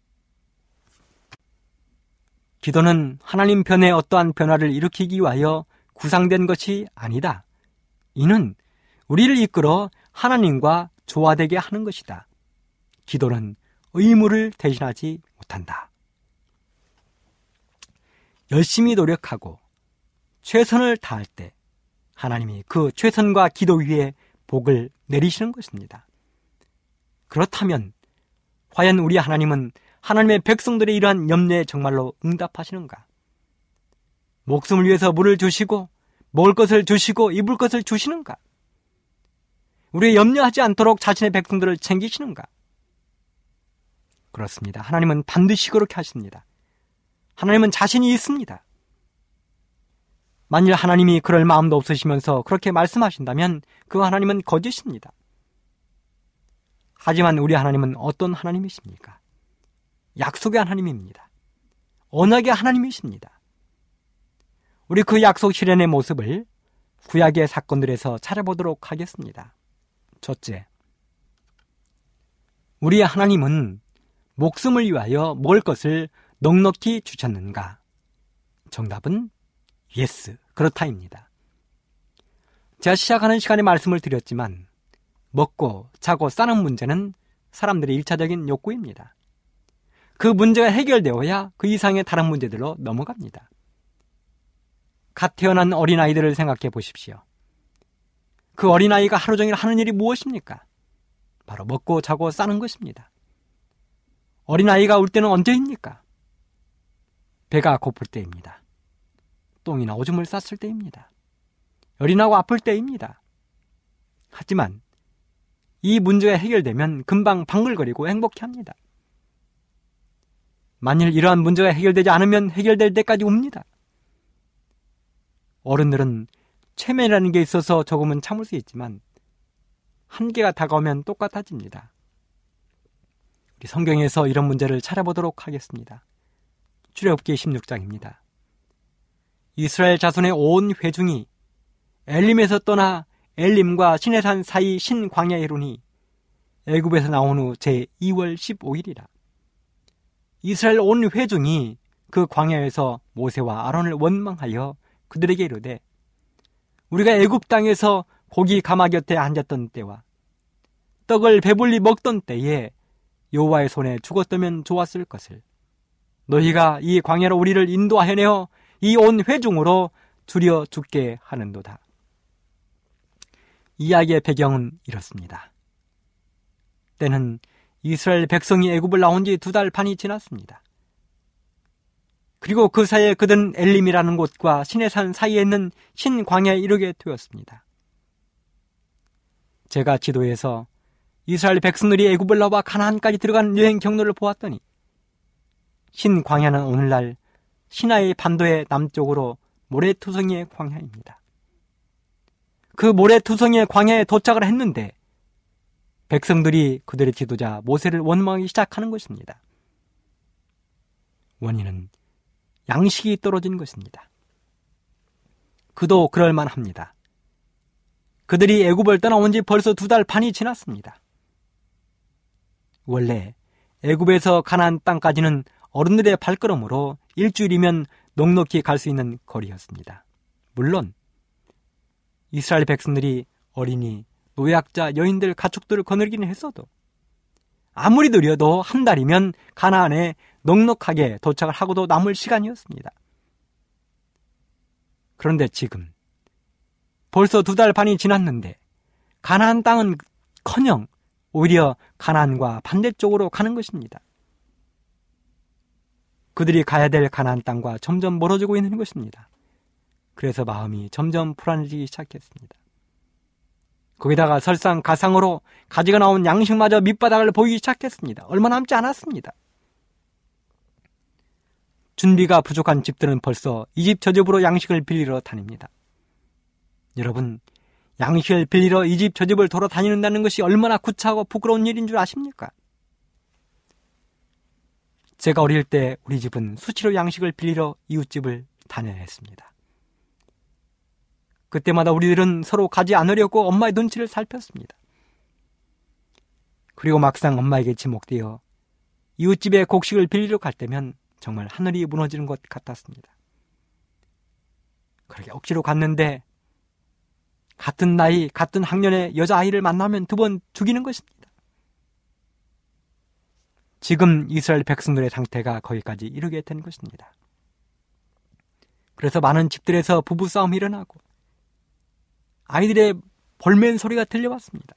기도는 하나님 편에 어떠한 변화를 일으키기 위하여 구상된 것이 아니다. 이는 우리를 이끌어 하나님과 조화되게 하는 것이다. 기도는 의무를 대신하지 못한다. 열심히 노력하고 최선을 다할 때 하나님이 그 최선과 기도 위에 복을 내리시는 것입니다. 그렇다면 과연 우리 하나님은 하나님의 백성들의 이러한 염려에 정말로 응답하시는가? 목숨을 위해서 물을 주시고 먹을 것을 주시고 입을 것을 주시는가? 우리의 염려하지 않도록 자신의 백성들을 챙기시는가? 그렇습니다. 하나님은 반드시 그렇게 하십니다. 하나님은 자신이 있습니다. 만일 하나님이 그럴 마음도 없으시면서 그렇게 말씀하신다면 그 하나님은 거짓입니다. 하지만 우리 하나님은 어떤 하나님이십니까? 약속의 하나님입니다. 언약의 하나님이십니다. 우리 그 약속 실현의 모습을 구약의 사건들에서 찾아보도록 하겠습니다. 첫째, 우리의 하나님은 목숨을 위하여 먹을 것을 넉넉히 주셨는가? 정답은 예스, 그렇다입니다. 제가 시작하는 시간에 말씀을 드렸지만 먹고 자고 싸는 문제는 사람들의 일차적인 욕구입니다. 그 문제가 해결되어야 그 이상의 다른 문제들로 넘어갑니다. 갓 태어난 어린아이들을 생각해 보십시오. 그 어린아이가 하루 종일 하는 일이 무엇입니까? 바로 먹고 자고 싸는 것입니다. 어린아이가 울 때는 언제입니까? 배가 고플 때입니다. 똥이나 오줌을 쌌을 때입니다. 열이 나고 아플 때입니다. 하지만 이 문제가 해결되면 금방 방글거리고 행복해합니다. 만일 이러한 문제가 해결되지 않으면 해결될 때까지 웁니다. 어른들은 체면이라는 게 있어서 조금은 참을 수 있지만 한계가 다가오면 똑같아집니다. 우리 성경에서 이런 문제를 찾아보도록 하겠습니다. 출애굽기 십육 장입니다. 이스라엘 자손의 온 회중이 엘림에서 떠나 엘림과 시내산 사이 신광야에 이르니 애굽에서 나온 후 제이월 십오일이라. 이스라엘 온 회중이 그 광야에서 모세와 아론을 원망하여 그들에게 이르되 우리가 애굽 땅에서 고기 가마 곁에 앉았던 때와 떡을 배불리 먹던 때에 여호와의 손에 죽었다면 좋았을 것을 너희가 이 광야로 우리를 인도하여 내어 이 온 회중으로 두려 죽게 하는도다. 이야기의 배경은 이렇습니다. 때는 이스라엘 백성이 애굽을 나온 지 두 달 반이 지났습니다. 그리고 그 사이에 그들은 엘림이라는 곳과 시내산 사이에 있는 신광야에 이르게 되었습니다. 제가 지도에서 이스라엘 백성들이 애굽을 나와 가나안까지 들어간 여행 경로를 보았더니 신광야는 오늘날 시나이 반도의 남쪽으로 모래투성이의 광야입니다. 그 모래투성이의 광야에 도착을 했는데 백성들이 그들의 지도자 모세를 원망하기 시작하는 것입니다. 원인은 양식이 떨어진 것입니다. 그도 그럴만합니다. 그들이 애굽을 떠나온 지 벌써 두 달 반이 지났습니다. 원래 애굽에서 가나안 땅까지는 어른들의 발걸음으로 일주일이면 넉넉히 갈 수 있는 거리였습니다. 물론 이스라엘 백성들이 어린이, 노약자, 여인들, 가축들을 거느리기는 했어도 아무리 느려도 한 달이면 가나안에 넉넉하게 도착을 하고도 남을 시간이었습니다. 그런데 지금 벌써 두 달 반이 지났는데 가나안 땅은 커녕 오히려 가나안과 반대쪽으로 가는 것입니다. 그들이 가야 될 가나안 땅과 점점 멀어지고 있는 것입니다. 그래서 마음이 점점 불안해지기 시작했습니다. 거기다가 설상가상으로 가지가 나온 양식마저 밑바닥을 보이기 시작했습니다. 얼마 남지 않았습니다. 준비가 부족한 집들은 벌써 이 집 저 집으로 양식을 빌리러 다닙니다. 여러분, 양식을 빌리러 이 집 저 집을 돌아다니는다는 것이 얼마나 구차하고 부끄러운 일인 줄 아십니까? 제가 어릴 때 우리 집은 수시로 양식을 빌리러 이웃집을 다녀야 했습니다. 그때마다 우리들은 서로 가지 않으려고 엄마의 눈치를 살폈습니다. 그리고 막상 엄마에게 지목되어 이웃집에 곡식을 빌리러 갈 때면 정말 하늘이 무너지는 것 같았습니다. 그렇게 억지로 갔는데 같은 나이, 같은 학년의 여자아이를 만나면 두 번 죽이는 것입니다. 지금 이스라엘 백성들의 상태가 거기까지 이르게 된 것입니다. 그래서 많은 집들에서 부부싸움이 일어나고 아이들의 볼멘 소리가 들려왔습니다.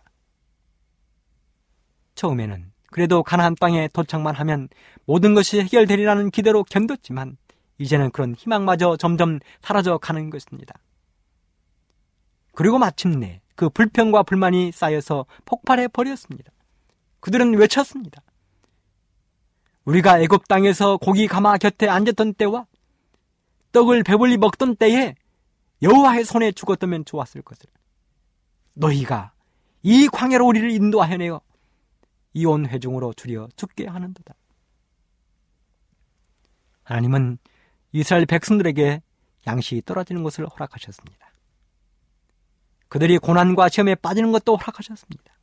처음에는 그래도 가나안 땅에 도착만 하면 모든 것이 해결되리라는 기대로 견뎠지만 이제는 그런 희망마저 점점 사라져 가는 것입니다. 그리고 마침내 그 불평과 불만이 쌓여서 폭발해 버렸습니다. 그들은 외쳤습니다. 우리가 애굽 땅에서 고기 가마 곁에 앉았던 때와 떡을 배불리 먹던 때에 여호와의 손에 죽었다면 좋았을 것을. 너희가 이 광야로 우리를 인도하여 내어 이 온 회중으로 줄여 죽게 하는도다. 하나님은 이스라엘 백성들에게 양식이 떨어지는 것을 허락하셨습니다. 그들이 고난과 시험에 빠지는 것도 허락하셨습니다.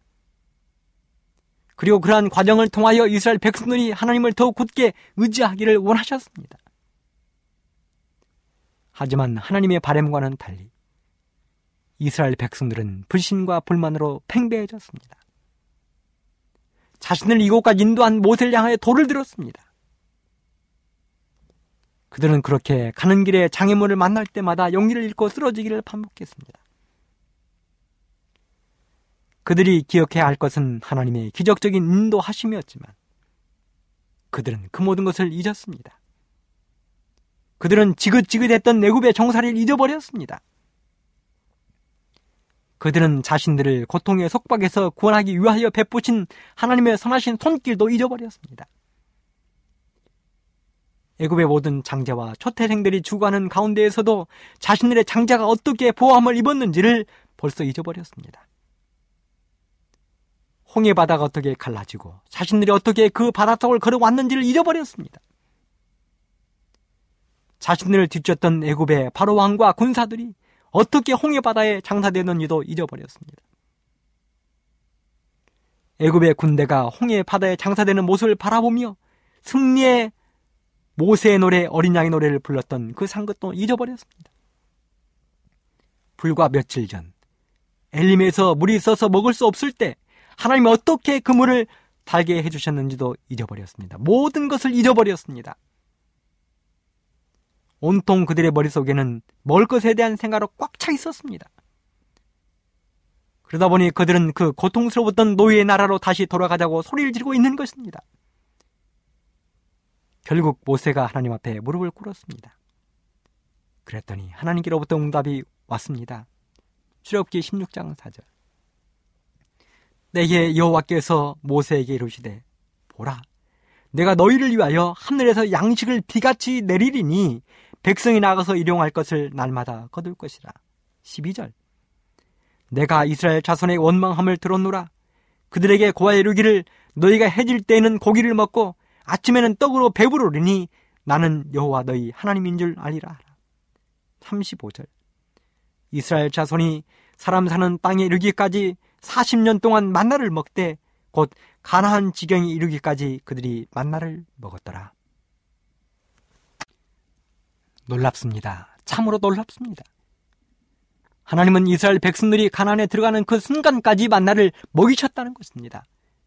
그리고 그러한 과정을 통하여 이스라엘 백성들이 하나님을 더욱 굳게 의지하기를 원하셨습니다. 하지만 하나님의 바람과는 달리 이스라엘 백성들은 불신과 불만으로 팽배해졌습니다. 자신을 이곳까지 인도한 모세를 향하여 돌을 들었습니다. 그들은 그렇게 가는 길에 장애물을 만날 때마다 용기를 잃고 쓰러지기를 반복했습니다. 그들이 기억해야 할 것은 하나님의 기적적인 인도하심이었지만 그들은 그 모든 것을 잊었습니다. 그들은 지긋지긋했던 애굽의 정사를 잊어버렸습니다. 그들은 자신들을 고통의 속박에서 구원하기 위하여 베푸신 하나님의 선하신 손길도 잊어버렸습니다. 애굽의 모든 장자와 초태생들이 죽어가는 가운데에서도 자신들의 장자가 어떻게 보호함을 입었는지를 벌써 잊어버렸습니다. 홍해 바다가 어떻게 갈라지고 자신들이 어떻게 그 바닷속을 걸어왔는지를 잊어버렸습니다. 자신들을 뒤쫓던 애굽의 바로 왕과 군사들이 어떻게 홍해 바다에 장사되는지도 잊어버렸습니다. 애굽의 군대가 홍해 바다에 장사되는 모습을 바라보며 승리의 모세의 노래, 어린 양의 노래를 불렀던 그 상것도 잊어버렸습니다. 불과 며칠 전 엘림에서 물이 써서 먹을 수 없을 때 하나님이 어떻게 그 물을 달게 해주셨는지도 잊어버렸습니다. 모든 것을 잊어버렸습니다. 온통 그들의 머릿속에는 먹을 것에 대한 생각으로 꽉 차 있었습니다. 그러다 보니 그들은 그 고통스러웠던 노예의 나라로 다시 돌아가자고 소리를 지르고 있는 것입니다. 결국 모세가 하나님 앞에 무릎을 꿇었습니다. 그랬더니 하나님께로부터 응답이 왔습니다. 출애굽기 십육 장 사 절. 내게 여호와께서 모세에게 이르시되 보라, 내가 너희를 위하여 하늘에서 양식을 비같이 내리리니 백성이 나가서 일용할 것을 날마다 거둘 것이라. 십이 절. 내가 이스라엘 자손의 원망함을 들었노라. 그들에게 고하여 이르기를 너희가 해질 때에는 고기를 먹고 아침에는 떡으로 배부르리니 나는 여호와 너희 하나님인 줄 알리라. 삼십오 절. 이스라엘 자손이 사람 사는 땅에 이르기까지 사십 년 동안 만나를 먹되 곧 가나안 지경에 이르기까지 그들이 만나를 먹었더라. 놀랍습니다. 참으로 놀랍습니다. 하나님은 이스라엘 백성들이 가나안에 들어가는 그 순간까지 만나를 먹이셨다는 것입니다.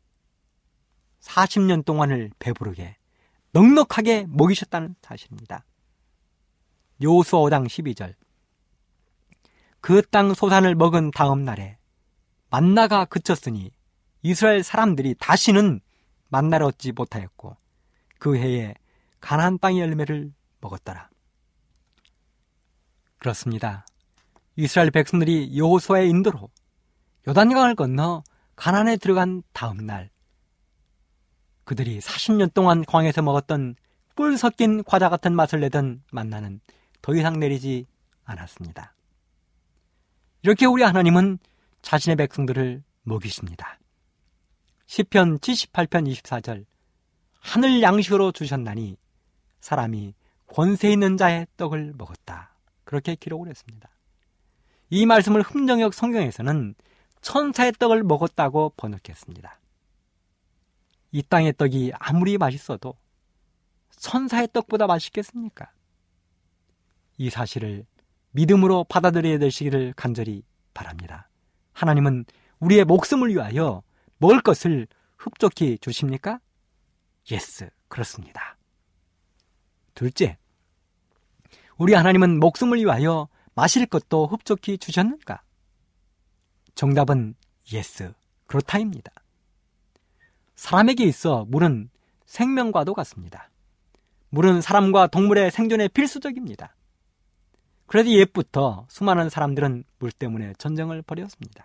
사십 년 동안을 배부르게 넉넉하게 먹이셨다는 사실입니다. 여호수아 오 장 십이 절. 그 땅 소산을 먹은 다음 날에 만나가 그쳤으니 이스라엘 사람들이 다시는 만나를 얻지 못하였고 그 해에 가나안 땅의 열매를 먹었더라. 그렇습니다. 이스라엘 백성들이 여호수아의 인도로 요단강을 건너 가나안에 들어간 다음 날 그들이 사십 년 동안 광야에서 먹었던 꿀 섞인 과자 같은 맛을 내던 만나는 더 이상 내리지 않았습니다. 이렇게 우리 하나님은 자신의 백성들을 먹이십니다. 시편 칠십팔 편 이십사 절. 하늘 양식으로 주셨나니 사람이 권세 있는 자의 떡을 먹었다. 그렇게 기록을 했습니다. 이 말씀을 흠정역 성경에서는 천사의 떡을 먹었다고 번역했습니다. 이 땅의 떡이 아무리 맛있어도 천사의 떡보다 맛있겠습니까? 이 사실을 믿음으로 받아들여야 되시기를 간절히 바랍니다. 하나님은 우리의 목숨을 위하여 먹을 것을 흡족히 주십니까? 예스, 그렇습니다. 둘째, 우리 하나님은 목숨을 위하여 마실 것도 흡족히 주셨는가? 정답은 예스, 그렇다입니다. 사람에게 있어 물은 생명과도 같습니다. 물은 사람과 동물의 생존에 필수적입니다. 그래도 옛부터 수많은 사람들은 물 때문에 전쟁을 벌였습니다.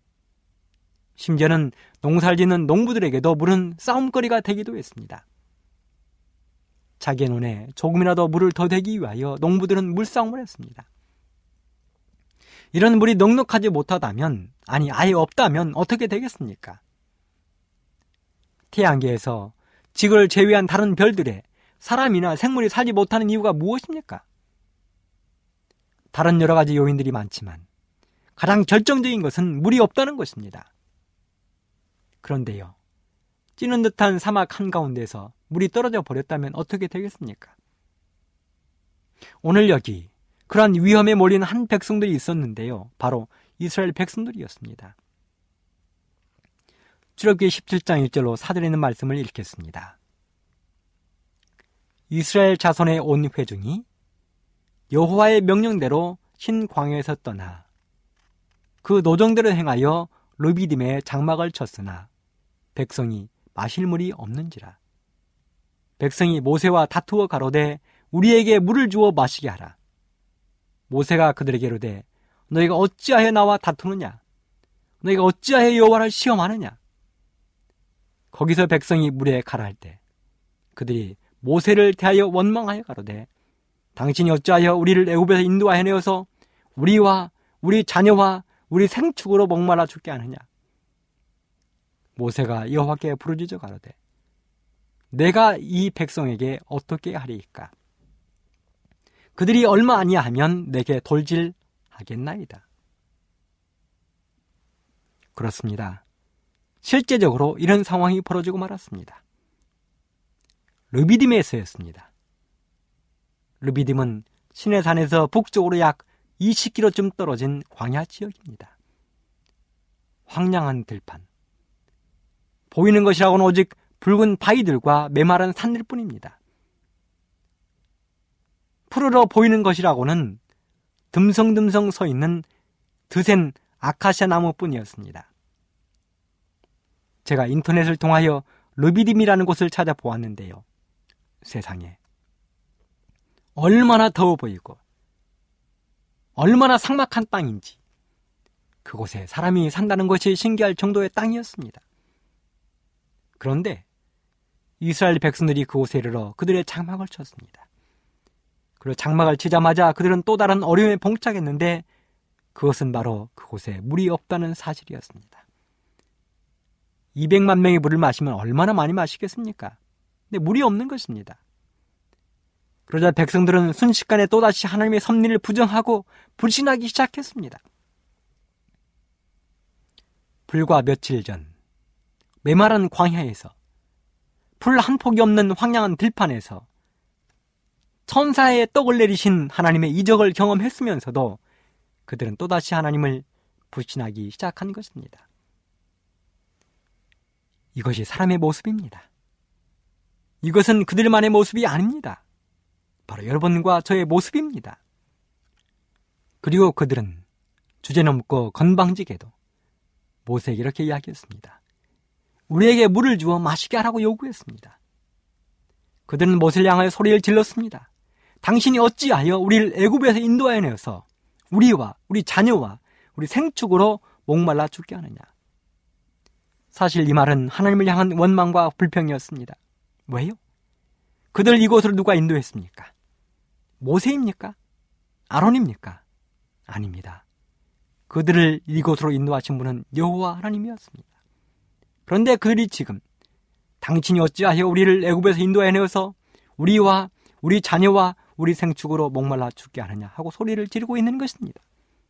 심지어는 농사를 짓는 농부들에게도 물은 싸움거리가 되기도 했습니다. 자기의 눈에 조금이라도 물을 더 대기 위하여 농부들은 물싸움을 했습니다. 이런 물이 넉넉하지 못하다면, 아니 아예 없다면 어떻게 되겠습니까? 태양계에서 지구를 제외한 다른 별들에 사람이나 생물이 살지 못하는 이유가 무엇입니까? 다른 여러 가지 요인들이 많지만 가장 결정적인 것은 물이 없다는 것입니다. 그런데요, 찌는 듯한 사막 한가운데서 물이 떨어져 버렸다면 어떻게 되겠습니까? 오늘 여기 그러한 위험에 몰린 한 백성들이 있었는데요. 바로 이스라엘 백성들이었습니다. 출애굽기 십칠 장 일 절로 사절에 있는 말씀을 읽겠습니다. 이스라엘 자손의 온 회중이 여호와의 명령대로 신 광야에서 떠나 그 노정대로 행하여 르비딤에 장막을 쳤으나 백성이 마실 물이 없는지라. 백성이 모세와 다투어 가로되 우리에게 물을 주어 마시게 하라. 모세가 그들에게 이르되 너희가 어찌하여 나와 다투느냐? 너희가 어찌하여 여호와를 시험하느냐? 거기서 백성이 물에 가라 할 때 그들이 모세를 대하여 원망하여 가로되 당신이 어찌하여 우리를 애굽에서 인도하여 내어서 우리와 우리 자녀와 우리 생축으로 목말라 죽게 하느냐? 모세가 여호와께 부르짖어 가로되 내가 이 백성에게 어떻게 하리이까? 그들이 얼마 아니하면 내게 돌질하겠나이다. 그렇습니다. 실제적으로 이런 상황이 벌어지고 말았습니다. 르비딤에서였습니다. 르비딤은 시내산에서 북쪽으로 약 이십 킬로미터쯤 떨어진 광야 지역입니다. 황량한 들판. 보이는 것이라고는 오직 붉은 바위들과 메마른 산들 뿐입니다. 푸르러 보이는 것이라고는 듬성듬성 서 있는 드센 아카시아 나무뿐이었습니다. 제가 인터넷을 통하여 르비딤이라는 곳을 찾아보았는데요. 세상에 얼마나 더워 보이고 얼마나 삭막한 땅인지 그곳에 사람이 산다는 것이 신기할 정도의 땅이었습니다. 그런데 이스라엘 백성들이 그곳에 이르러 그들의 장막을 쳤습니다. 그리고 장막을 치자마자 그들은 또 다른 어려움에 봉착했는데 그것은 바로 그곳에 물이 없다는 사실이었습니다. 이백만 명의 물을 마시면 얼마나 많이 마시겠습니까? 근데 물이 없는 것입니다. 그러자 백성들은 순식간에 또다시 하나님의 섭리를 부정하고 불신하기 시작했습니다. 불과 며칠 전 메마른 광야에서 풀 한 폭이 없는 황량한 들판에서 천사의 떡을 내리신 하나님의 이적을 경험했으면서도 그들은 또다시 하나님을 불신하기 시작한 것입니다. 이것이 사람의 모습입니다. 이것은 그들만의 모습이 아닙니다. 바로 여러분과 저의 모습입니다. 그리고 그들은 주제넘고 건방지게도 모세에게 이렇게 이야기했습니다. 우리에게 물을 주어 마시게 하라고 요구했습니다. 그들은 모세를 향하여 소리를 질렀습니다. 당신이 어찌하여 우리를 애굽에서 인도하여 내어서 우리와 우리 자녀와 우리 생축으로 목말라 죽게 하느냐? 사실 이 말은 하나님을 향한 원망과 불평이었습니다. 왜요? 그들 이곳으로 누가 인도했습니까? 모세입니까? 아론입니까? 아닙니다. 그들을 이곳으로 인도하신 분은 여호와 하나님이었습니다. 그런데 그들이 지금 당신이 어찌하여 우리를 애굽에서 인도하여 내어서 우리와 우리 자녀와 우리 생축으로 목말라 죽게 하느냐 하고 소리를 지르고 있는 것입니다.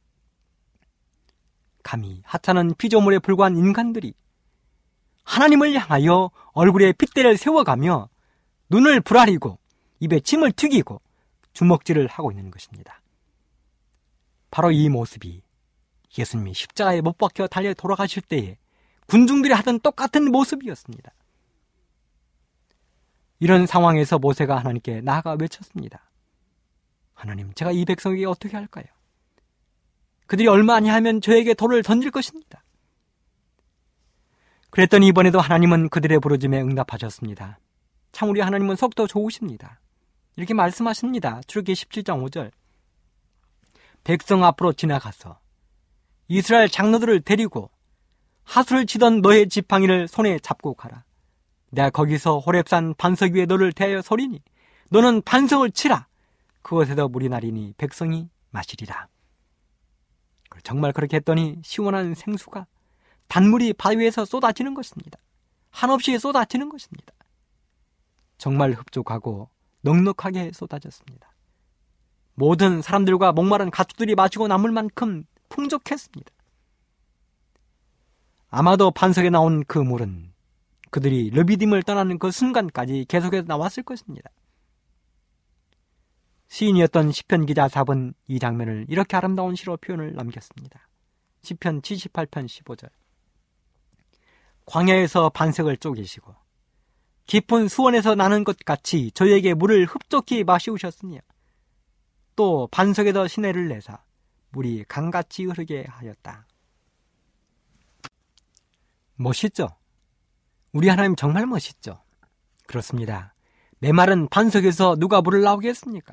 감히 하찮은 피조물에 불과한 인간들이 하나님을 향하여 얼굴에 핏대를 세워가며 눈을 부라리고 입에 침을 튀기고 주먹질을 하고 있는 것입니다. 바로 이 모습이 예수님이 십자가에 못 박혀 달려 돌아가실 때에 군중들이 하던 똑같은 모습이었습니다. 이런 상황에서 모세가 하나님께 나아가 외쳤습니다. 하나님, 제가 이 백성에게 어떻게 할까요? 그들이 얼마 아니하면 저에게 돌을 던질 것입니다. 그랬더니 이번에도 하나님은 그들의 부르짖음에 응답하셨습니다. 참 우리 하나님은 속도 좋으십니다. 이렇게 말씀하십니다. 출애굽기 십칠 장 오 절. 백성 앞으로 지나가서 이스라엘 장로들을 데리고 하수를 치던 너의 지팡이를 손에 잡고 가라. 내가 거기서 호렙산 반석 위에 너를 대하여 서리니 너는 반석을 치라. 그곳에서 물이 나리니 백성이 마시리라. 정말 그렇게 했더니 시원한 생수가 단물이 바위에서 쏟아지는 것입니다. 한없이 쏟아지는 것입니다. 정말 흡족하고 넉넉하게 쏟아졌습니다. 모든 사람들과 목마른 가축들이 마시고 남을 만큼 풍족했습니다. 아마도 반석에 나온 그 물은 그들이 르비딤을 떠나는 그 순간까지 계속해서 나왔을 것입니다. 시인이었던 시편 기자 아삽은 이 장면을 이렇게 아름다운 시로 표현을 남겼습니다. 시편 칠십팔 편 십오 절. 광야에서 반석을 쪼개시고 깊은 수원에서 나는 것 같이 저희에게 물을 흡족히 마시우셨으며 또 반석에서 시내를 내사 물이 강같이 흐르게 하였다. 멋있죠? 우리 하나님 정말 멋있죠? 그렇습니다. 메마른 반석에서 누가 물을 나오게 했습니까?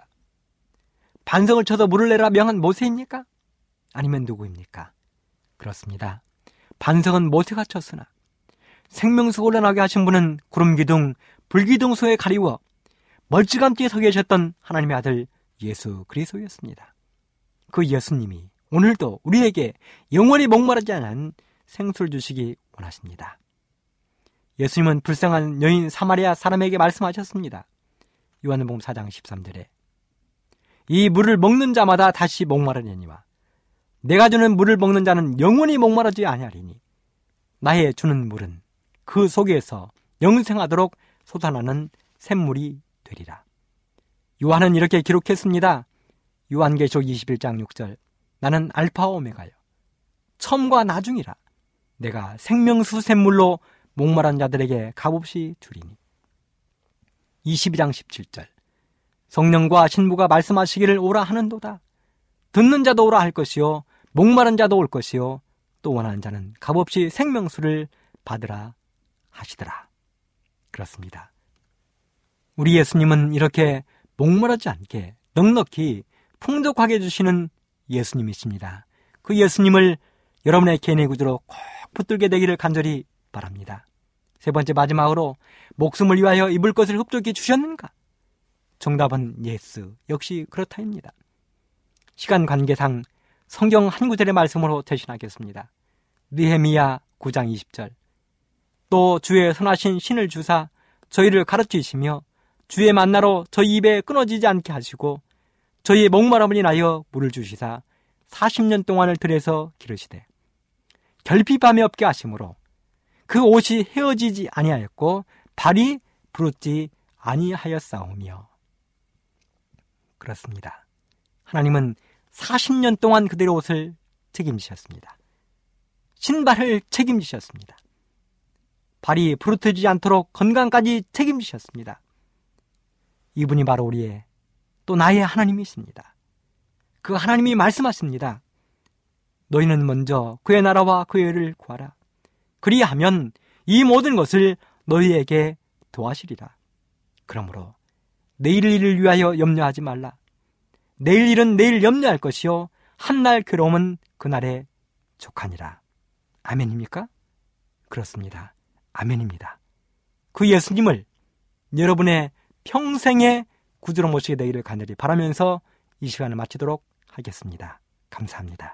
반석을 쳐서 물을 내라 명한 모세입니까? 아니면 누구입니까? 그렇습니다. 반석은 모세가 쳤으나 생명수 올라나게 하신 분은 구름기둥, 불기둥소에 가리워 멀찌감치 서 계셨던 하나님의 아들 예수 그리스도였습니다. 그 예수님이 오늘도 우리에게 영원히 목마르지 않은 생수를 주시기 원하십니다. 예수님은 불쌍한 여인 사마리아 사람에게 말씀하셨습니다. 요한복음 사 장 십삼 절에 이 물을 먹는 자마다 다시 목마르려니와 내가 주는 물을 먹는 자는 영원히 목마르지 아니하리니 나의 주는 물은 그 속에서 영생하도록 솟아나는 샘물이 되리라. 요한은 이렇게 기록했습니다. 요한계시록 이십일 장 육 절. 나는 알파와 오메가요 처음과 나중이라. 내가 생명수 샘물로 목마른 자들에게 값없이 주리니. 이십이 장 십칠 절. 성령과 신부가 말씀하시기를 오라 하는도다. 듣는 자도 오라 할 것이요 목마른 자도 올 것이요 또 원하는 자는 값없이 생명수를 받으라 하시더라. 그렇습니다. 우리 예수님은 이렇게 목마르지 않게 넉넉히 풍족하게 주시는 예수님이십니다. 그 예수님을 여러분의 개인의 구주로 꼭 붙들게 되기를 간절히 바랍니다. 세 번째 마지막으로 목숨을 위하여 입을 것을 흡족히 주셨는가? 정답은 예스, 역시 그렇다입니다. 시간 관계상 성경 한 구절의 말씀으로 대신하겠습니다. 느헤미야 구 장 이십 절. 또 주의 선하신 신을 주사 저희를 가르치시며 주의 만나로 저희 입에 끊어지지 않게 하시고 저희의 목마름을 인하여 물을 주시사 사십 년 동안을 들여서 기르시되 결핍함이 없게 하심으로 그 옷이 헤어지지 아니하였고 발이 부르지 아니하였사오며. 그렇습니다. 하나님은 사십 년 동안 그들의 옷을 책임지셨습니다. 신발을 책임지셨습니다. 발이 부르트지 않도록 건강까지 책임지셨습니다. 이분이 바로 우리의 또 나의 하나님이십니다. 그 하나님이 말씀하십니다. 너희는 먼저 그의 나라와 그의 의를 구하라. 그리하면 이 모든 것을 너희에게 도하시리라. 그러므로 내일 일을 위하여 염려하지 말라. 내일 일은 내일 염려할 것이요 한날 괴로움은 그날에 족하니라. 아멘입니까? 그렇습니다. 아멘입니다. 그 예수님을 여러분의 평생의 구주로 모시게 되기를 간절히 바라면서 이 시간을 마치도록 하겠습니다. 감사합니다.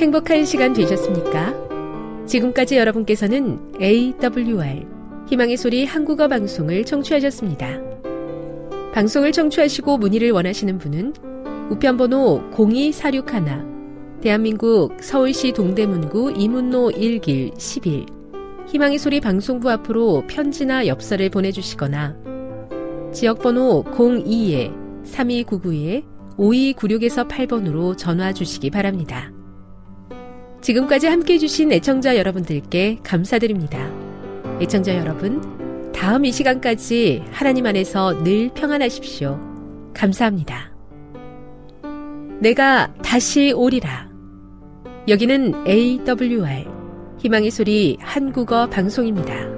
행복한 시간 되셨습니까? 지금까지 여러분께서는 에이더블유알 희망의 소리 한국어 방송을 청취하셨습니다. 방송을 청취하시고 문의를 원하시는 분은 우편번호 공이사육일 대한민국 서울시 동대문구 이문로 일 길 십일 희망의 소리 방송부 앞으로 편지나 엽서를 보내주시거나 지역번호 공이 삼이구구 오이구육 팔 번으로 전화 주시기 바랍니다. 지금까지 함께해 주신 애청자 여러분들께 감사드립니다. 애청자 여러분, 다음 이 시간까지 하나님 안에서 늘 평안하십시오. 감사합니다. 내가 다시 오리라. 여기는 에이더블유알 희망의 소리 한국어 방송입니다.